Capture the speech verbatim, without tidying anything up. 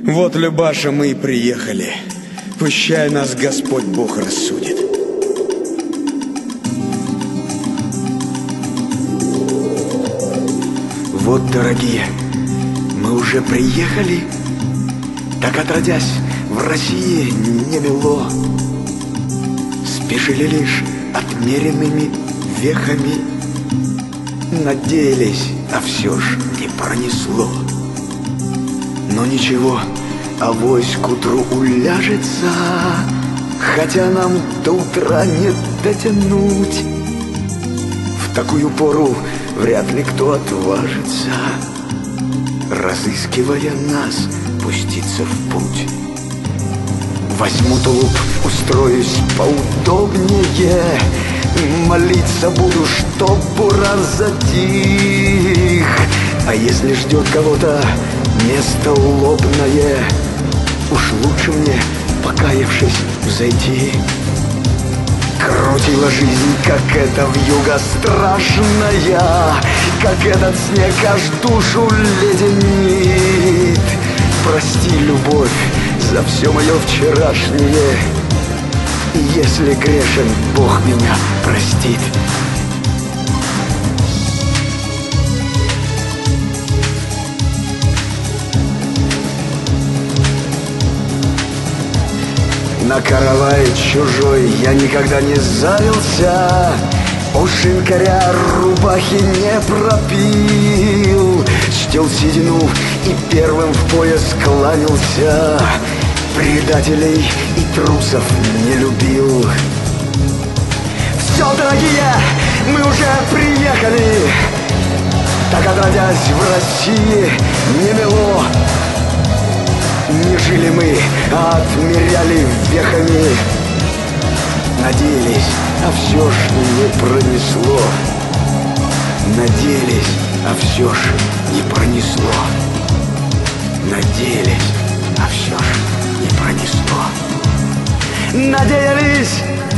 Вот, Любаша, мы и приехали. Пущай нас Господь Бог рассудит. Вот, дорогие, мы уже приехали. Так отродясь, в России не мело. Спешили лишь отмеренными вехами. Надеялись, а все ж не пронесло. Но ничего, авось к утру уляжется, хотя нам до утра не дотянуть. В такую пору вряд ли кто отважится, разыскивая нас, пуститься в путь. Возьму тулуп, устроюсь поудобнее, молиться буду, чтоб буран затих. А если ждет кого-то место лобное, уж лучше мне, покаявшись, взойти. Крутила жизнь, как эта вьюга страшная, как этот снег аж душу леденит. Прости, любовь, за все мое вчерашнее, и если грешен, Бог меня простит. На каравай чужой я никогда не завелся, у шинкаря рубахи не пропил, чтил седину и первым в пояс кланялся, предателей и трусов не любил. Все, дорогие, мы уже приехали. Так отродясь в России не мело. Не жили мы, а отмеряли вехами. Надеялись, а все ж не пронесло. Надеялись, а все ж не пронесло. Надеялись, а все ж не пронесло. Надеялись,